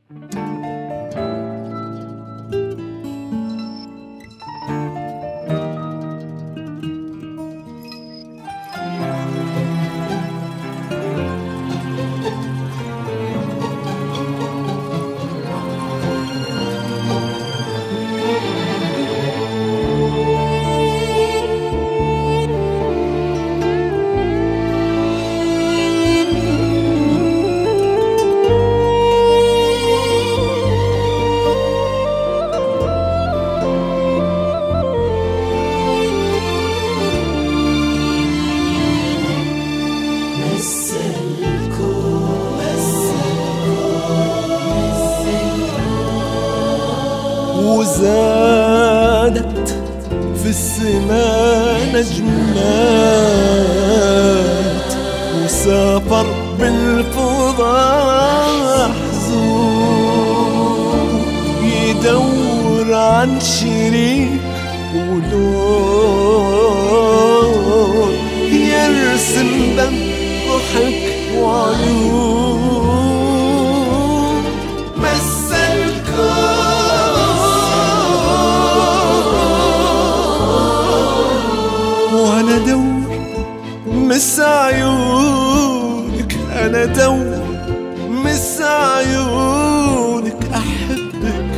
وزادت في السماء نجمات، وسافر بالفضاء حزون يدور عن شريك ولون يرسم دم ضحك وعيون. مس وانا دور مس عيونك، انا دور مس عيونك احبك.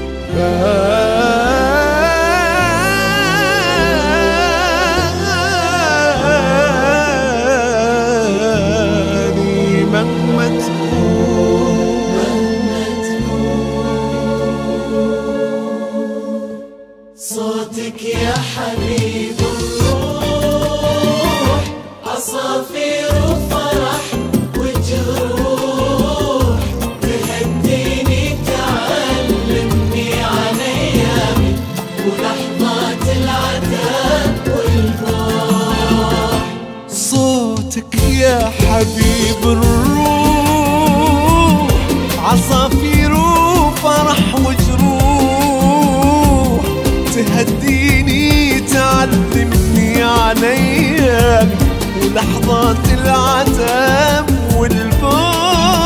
باني مهما تكون صوتك يا حبيب عصافير وفرح وجروح، تهديني تعلمني عن ايامي ولحظات العتاب والبوح. صوتك يا حبيب الروح عصافير وفرح وجروح، تهديني تعلمني عن ايامي ولحظات العتاب والبوح.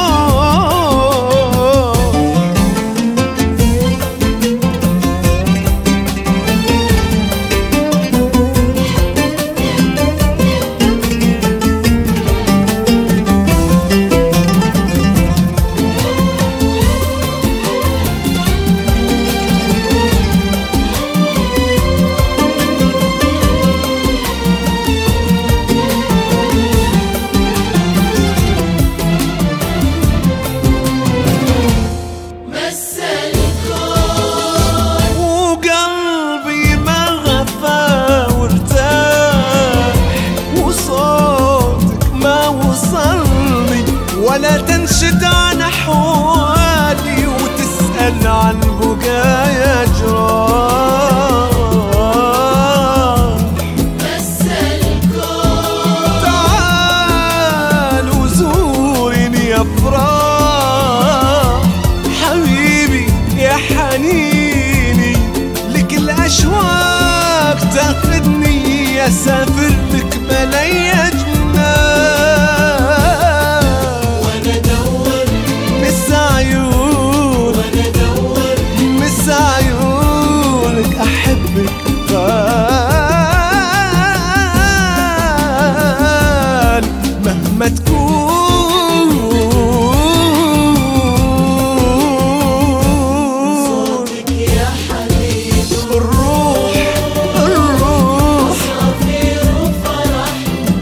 ولا تنشد عن أحوالي وتسأل عن بقايا جراح. مس الكون تعال وزورني يا أفراح، حبيبي يا حنيني لك الأشواق تاخدني، أسافر لك بلايا جنان. عيونك أحبك غالي مهما تكون. صوتك يا حبيب الروح عصافير وفرح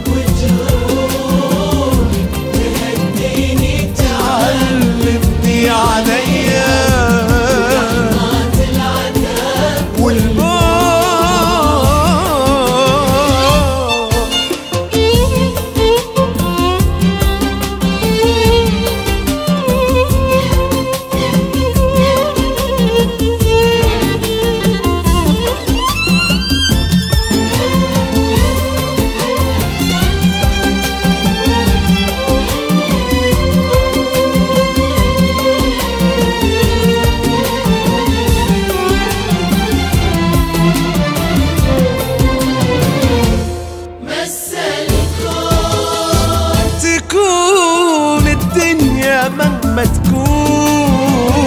وجروح، تهديني تعلمني عليا مهما تكون.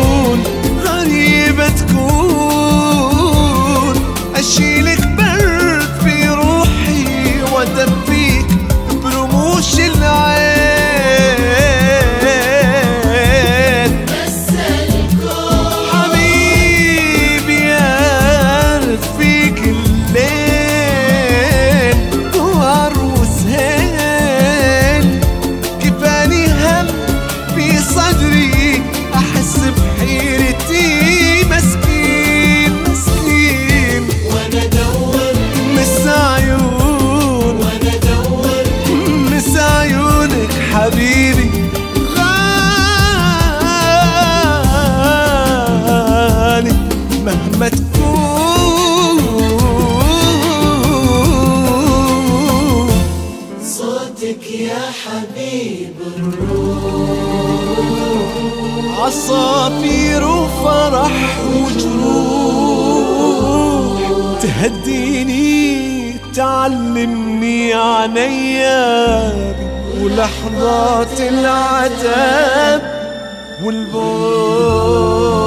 حاسس بحيرتي مسكين مسكين، وانا ادور مس عيون وانا ادور مس عيونك حبيبي غالي مهما تكون. صوتك يا حبيب الروح، عصافير وفرح وجروح تهديني تعلمني عن ايامي ولحظات العذاب والبعد.